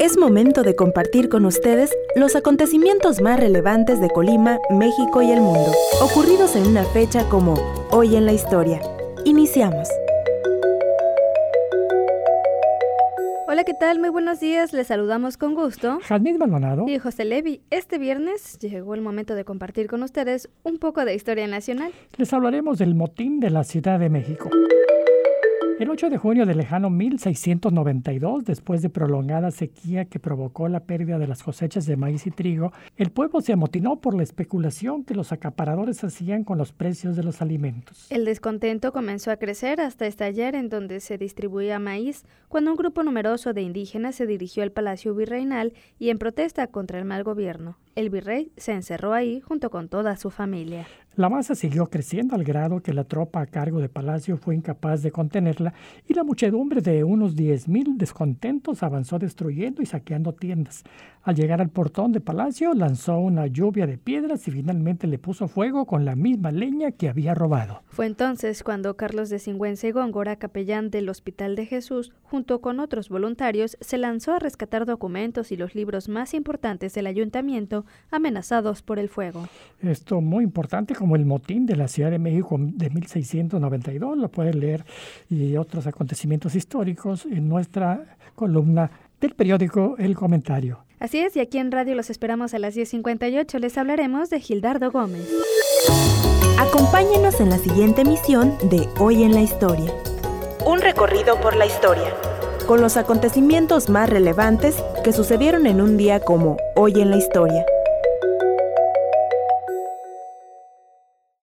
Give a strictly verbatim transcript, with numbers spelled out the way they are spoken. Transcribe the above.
Es momento de compartir con ustedes los acontecimientos más relevantes de Colima, México y el mundo, ocurridos en una fecha como Hoy en la Historia. Iniciamos. Hola, ¿qué tal? Muy buenos días. Les saludamos con gusto Jazmín Maldonado y José Levi. Este viernes llegó el momento de compartir con ustedes un poco de historia nacional. Les hablaremos del motín de la Ciudad de México. El ocho de junio del lejano mil seiscientos noventa y dos, después de prolongada sequía que provocó la pérdida de las cosechas de maíz y trigo, el pueblo se amotinó por la especulación que los acaparadores hacían con los precios de los alimentos. El descontento comenzó a crecer hasta estallar en donde se distribuía maíz, cuando un grupo numeroso de indígenas se dirigió al Palacio Virreinal y en protesta contra el mal gobierno. El virrey se encerró ahí junto con toda su familia. La masa siguió creciendo al grado que la tropa a cargo de Palacio fue incapaz de contenerla y la muchedumbre de unos diez mil descontentos avanzó destruyendo y saqueando tiendas. Al llegar al portón de Palacio lanzó una lluvia de piedras y finalmente le puso fuego con la misma leña que había robado. Fue entonces cuando Carlos de Sigüenza y Góngora, capellán del Hospital de Jesús, junto con otros voluntarios, se lanzó a rescatar documentos y los libros más importantes del ayuntamiento amenazados por el fuego. Esto muy importante, como el motín de la Ciudad de México de mil seiscientos noventa y dos, lo pueden leer, y otros acontecimientos históricos en nuestra columna del periódico El Comentario. Así es, y aquí en radio los esperamos a las diez cincuenta y ocho. Les hablaremos de Gildardo Gómez. Acompáñenos en la siguiente emisión de Hoy en la Historia. Un recorrido por la historia, con los acontecimientos más relevantes que sucedieron en un día como Hoy en la Historia.